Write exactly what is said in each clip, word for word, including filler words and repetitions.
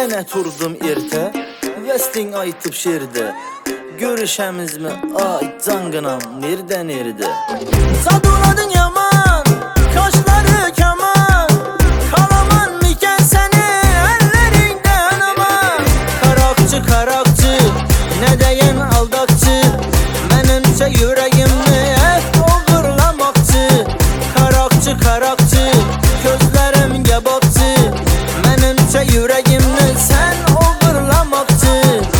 Yenə turdum ertə, Westing aytıb şerdə. Görüşəmizmi ay canqınam, nerdə nerdə? Saduladın yaman, kaşları kaman, kalaman mikən səni əllərində anaman. Karakçı karakçı, nə deyən aldaqçı, mənimcə yürəyimni ət oğurlamaqçı. Karakçı karakçı, gözlərim qəbaqçı, mənimcə yürəyimni sən oğurlamaqçı.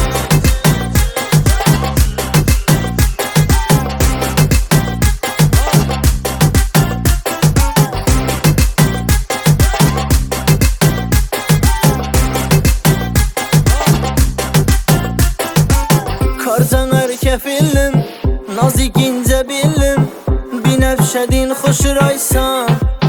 Karcanar kefillim, nazik ince billim, binəfşədin xoşuraysan,